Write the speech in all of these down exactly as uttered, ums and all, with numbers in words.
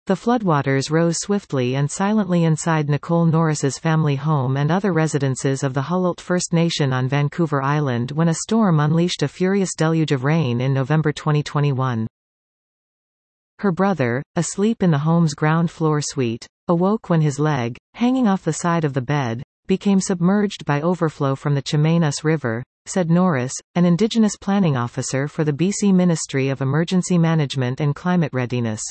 The floodwaters rose swiftly and silently inside Nicole Norris's family home and other residences of the Hullult First Nation on Vancouver Island when a storm unleashed a furious deluge of rain in November twenty twenty-one. Her brother, asleep in the home's ground floor suite, awoke when his leg, hanging off the side of the bed, became submerged by overflow from the Chemainus River, said Norris, an Indigenous planning officer for the B C Ministry of Emergency Management and Climate Readiness.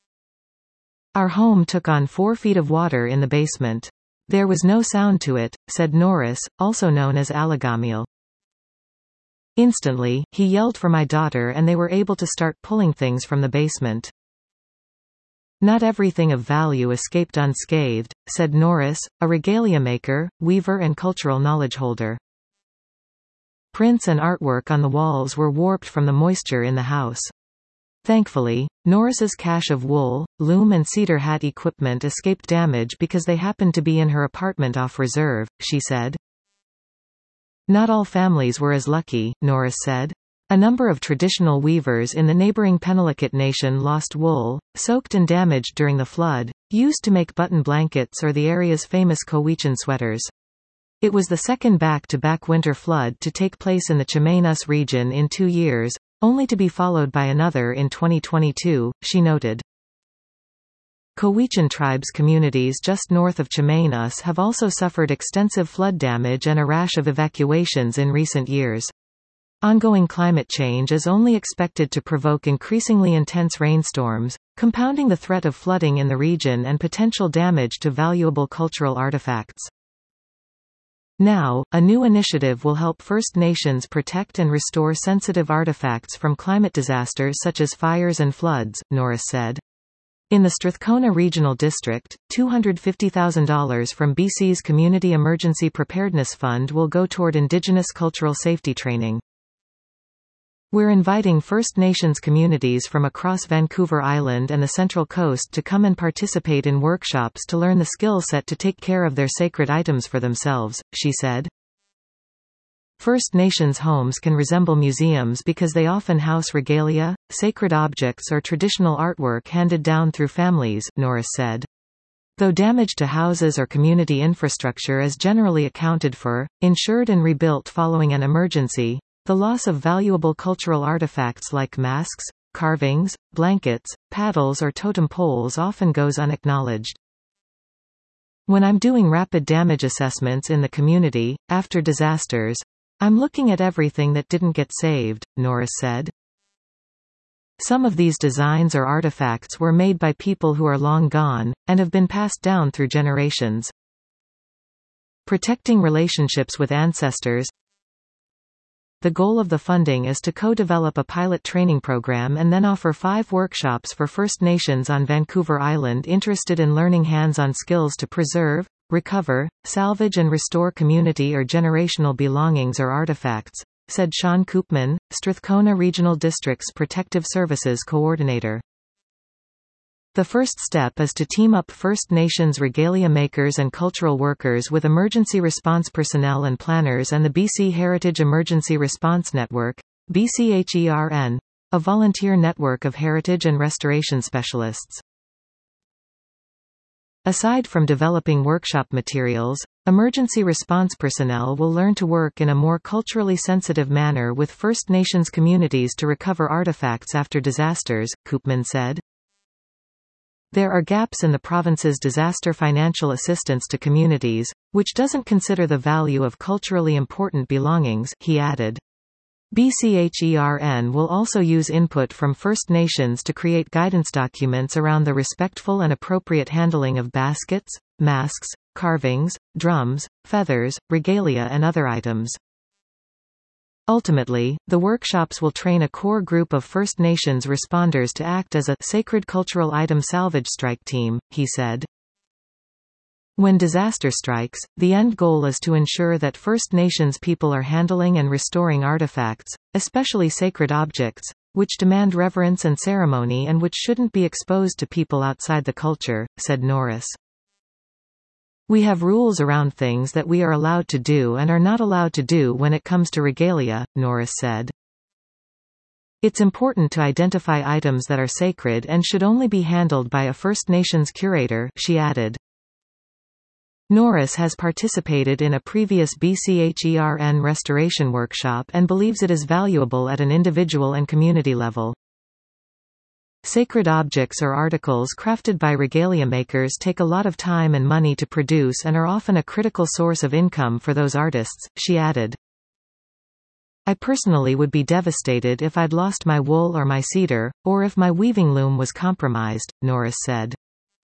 Our home took on four feet of water in the basement. There was no sound to it, said Norris, also known as Alagamiel. Instantly, he yelled for my daughter and they were able to start pulling things from the basement. Not everything of value escaped unscathed, said Norris, a regalia maker, weaver and cultural knowledge holder. Prints and artwork on the walls were warped from the moisture in the house. Thankfully, Norris's cache of wool, loom and cedar hat equipment escaped damage because they happened to be in her apartment off reserve, she said. Not all families were as lucky, Norris said. A number of traditional weavers in the neighboring Penelakut Nation lost wool, soaked and damaged during the flood, used to make button blankets or the area's famous Cowichan sweaters. It was the second back-to-back winter flood to take place in the Chemainus region in two years, only to be followed by another in twenty twenty-two, she noted. Cowichan tribes communities just north of Chemainus have also suffered extensive flood damage and a rash of evacuations in recent years. Ongoing climate change is only expected to provoke increasingly intense rainstorms, compounding the threat of flooding in the region and potential damage to valuable cultural artifacts. Now, a new initiative will help First Nations protect and restore sensitive artifacts from climate disasters such as fires and floods, Norris said. In the Strathcona Regional District, two hundred fifty thousand dollars from B C's Community Emergency Preparedness Fund will go toward Indigenous cultural safety training. We're inviting First Nations communities from across Vancouver Island and the Central Coast to come and participate in workshops to learn the skill set to take care of their sacred items for themselves, she said. First Nations homes can resemble museums because they often house regalia, sacred objects or traditional artwork handed down through families, Norris said. Though damage to houses or community infrastructure is generally accounted for, insured and rebuilt following an emergency, the loss of valuable cultural artifacts like masks, carvings, blankets, paddles or totem poles often goes unacknowledged. When I'm doing rapid damage assessments in the community, after disasters, I'm looking at everything that didn't get saved, Norris said. Some of these designs or artifacts were made by people who are long gone, and have been passed down through generations. Protecting relationships with ancestors. The goal of the funding is to co-develop a pilot training program and then offer five workshops for First Nations on Vancouver Island interested in learning hands-on skills to preserve, recover, salvage and restore community or generational belongings or artifacts, said Sean Koopman, Strathcona Regional District's Protective Services Coordinator. The first step is to team up First Nations regalia makers and cultural workers with emergency response personnel and planners and the B C Heritage Emergency Response Network, B C H E R N, a volunteer network of heritage and restoration specialists. Aside from developing workshop materials, emergency response personnel will learn to work in a more culturally sensitive manner with First Nations communities to recover artifacts after disasters, Koopman said. There are gaps in the province's disaster financial assistance to communities, which doesn't consider the value of culturally important belongings, he added. B C H E R N will also use input from First Nations to create guidance documents around the respectful and appropriate handling of baskets, masks, carvings, drums, feathers, regalia and other items. Ultimately, the workshops will train a core group of First Nations responders to act as a sacred cultural item salvage strike team, he said. When disaster strikes, the end goal is to ensure that First Nations people are handling and restoring artifacts, especially sacred objects, which demand reverence and ceremony and which shouldn't be exposed to people outside the culture, said Norris. We have rules around things that we are allowed to do and are not allowed to do when it comes to regalia, Norris said. It's important to identify items that are sacred and should only be handled by a First Nations curator, she added. Norris has participated in a previous B C H E R N restoration workshop and believes it is valuable at an individual and community level. Sacred objects or articles crafted by regalia makers take a lot of time and money to produce and are often a critical source of income for those artists, she added. I personally would be devastated if I'd lost my wool or my cedar, or if my weaving loom was compromised, Norris said.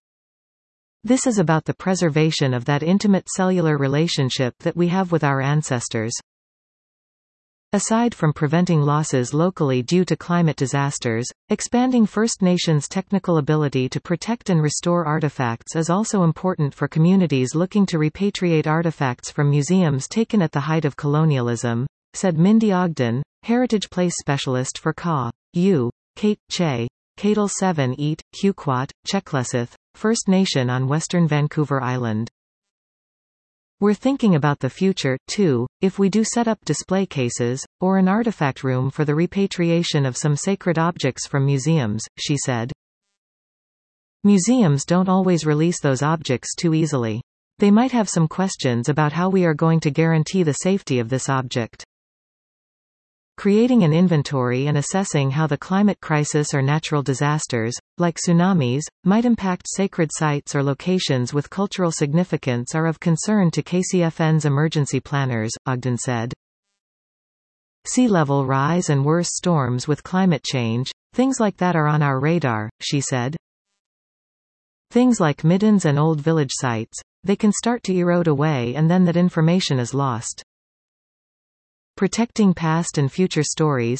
This is about the preservation of that intimate cellular relationship that we have with our ancestors. Aside from preventing losses locally due to climate disasters, expanding First Nations' technical ability to protect and restore artifacts is also important for communities looking to repatriate artifacts from museums taken at the height of colonialism, said Mindy Ogden, Heritage Place Specialist for Ka. U. Kate Che. Cadle seven Eat, Huquat, Chekleseth, First Nation on Western Vancouver Island. We're thinking about the future, too, if we do set up display cases, or an artifact room for the repatriation of some sacred objects from museums, she said. Museums don't always release those objects too easily. They might have some questions about how we are going to guarantee the safety of this object. Creating an inventory and assessing how the climate crisis or natural disasters, like tsunamis, might impact sacred sites or locations with cultural significance are of concern to K C F N's emergency planners, Ogden said. Sea level rise and worse storms with climate change, things like that are on our radar, she said. Things like middens and old village sites, they can start to erode away and then that information is lost. Protecting past and future stories.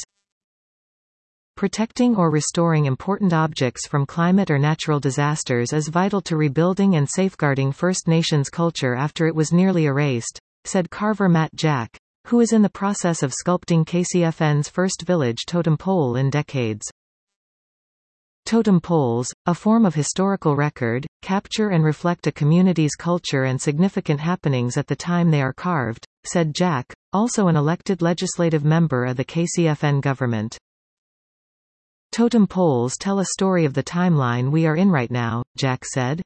Protecting or restoring important objects from climate or natural disasters is vital to rebuilding and safeguarding First Nations culture after it was nearly erased, said carver Matt Jack, who is in the process of sculpting K C F N's first village totem pole in decades. Totem poles, a form of historical record, capture and reflect a community's culture and significant happenings at the time they are carved, said Jack, also an elected legislative member of the K C F N government. Totem poles tell a story of the timeline we are in right now, Jack said.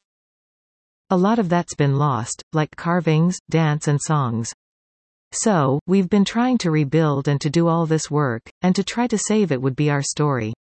A lot of that's been lost, like carvings, dance and songs. So, we've been trying to rebuild and to do all this work, and to try to save it would be our story.